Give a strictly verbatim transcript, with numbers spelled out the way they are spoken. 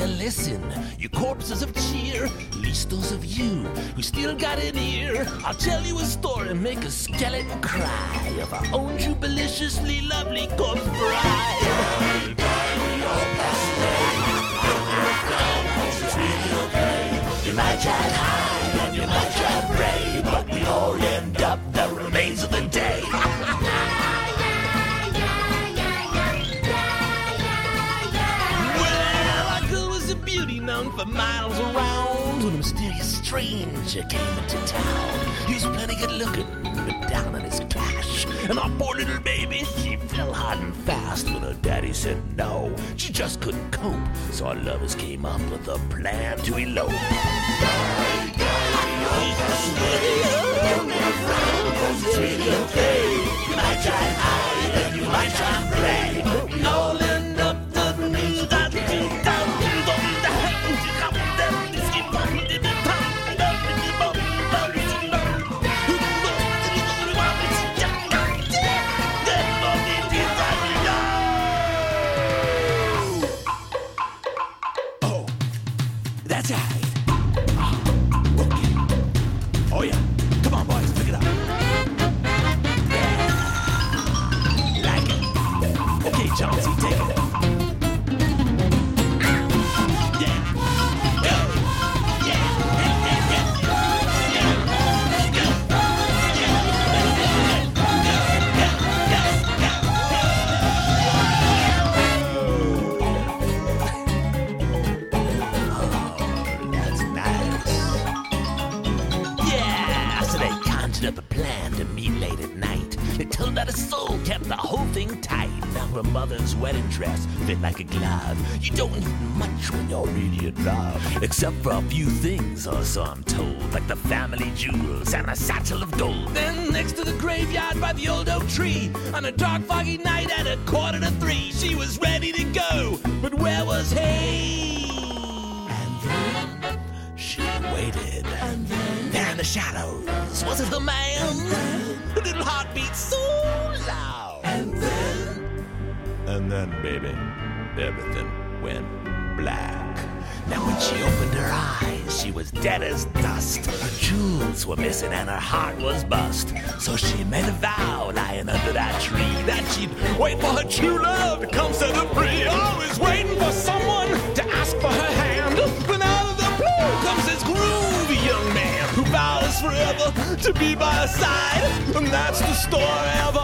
you listen, you corpses of cheer, at least those of you who still got an ear. I'll tell you a story and make a skeleton cry of our own jubiliciously lovely corpse bride. Die, die, we all pass away. Don't look down, 'cause it's really okay. You might try to hide and you might try to pray, but we all end up the remains of the day. Known for miles around, when a mysterious stranger came into town. He was plenty good looking, but down on his cash. And our poor little baby, she fell hard and fast when her daddy said no. She just couldn't cope, so our lovers came up with a plan to elope. Die, die, we all pass away. Don't look around, 'cause it's really okay. You might try and hide and you might try and play, but we all end up the remains of the day. That's right. Oh, okay. Oh, yeah. Come on, boys, pick it up. Yeah. Like it. Okay, Chauncey, take it. Up a plan to meet late at night. It turned out his soul kept the whole thing tight. Now her mother's wedding dress fit like a glove. You don't need much when you're really in love, except for a few things, or so I'm told, like the family jewels and a satchel of gold. Then next to the graveyard by the old oak tree, on a dark foggy night at a quarter to three, she was ready to go, but where was he? And then she waited. And then there in the shadows, was it her man? Her little heart beat so loud. And then, and then, baby, everything went black. Now when she opened her eyes, she was dead as dust. Her jewels were missing and her heart was bust. So she made a vow, lying under that tree, that she'd wait for her true love to come set her free. Always waiting for someone to ask for her hand. When out of the blue comes this groovy young man who vows forever to be by her side. And that's the story of